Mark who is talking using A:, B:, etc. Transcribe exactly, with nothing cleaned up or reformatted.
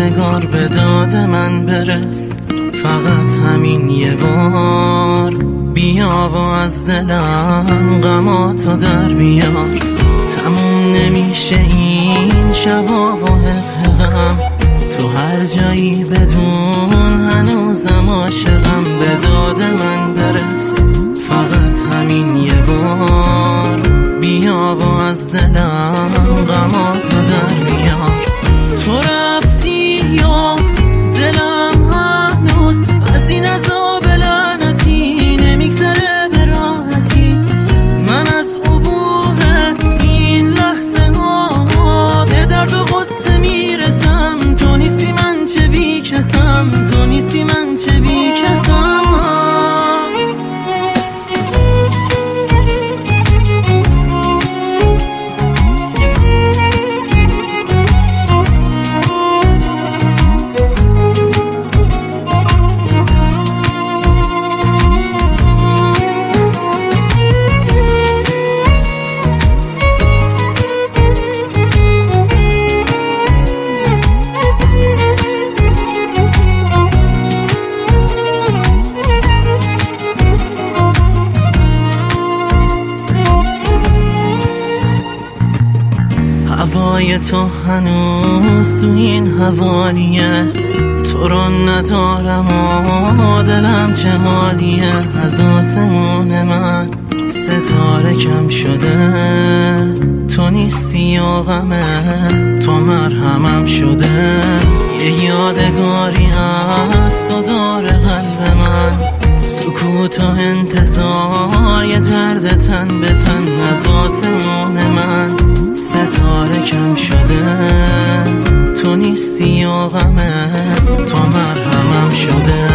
A: نگار به داد من برس، فقط همین یه بار بیا و از دلم غماتو در بیار. تموم نمیشه این شبا و حقم، تو هر جایی بدون هنوزم عاشقم. به داد من برس، فقط همین یه بار بیا و از دلم غماتو در بیار. تو رفتی یا دلم هنوز از این عذاب لعنتی نمیگذره به راحتی. من از عبور این لحظه ها به درد و غصه میرسم. تو نیستی من چه بی کسم، تو نیستی من چه بی کسم. هوای تو هنوز تو این حوالیه، تو رو ندارم و دلم چه حالیه. از آسمون من ستاره کم شده، تو نیستی و غمه تو مرهمم شده. یه یادگاری از تو داره قلب من، سکوت و انتظار یه درد تن به تن. از آسمون من ستاره کم شده، تو نیستی و غمه تو مرهمم شده.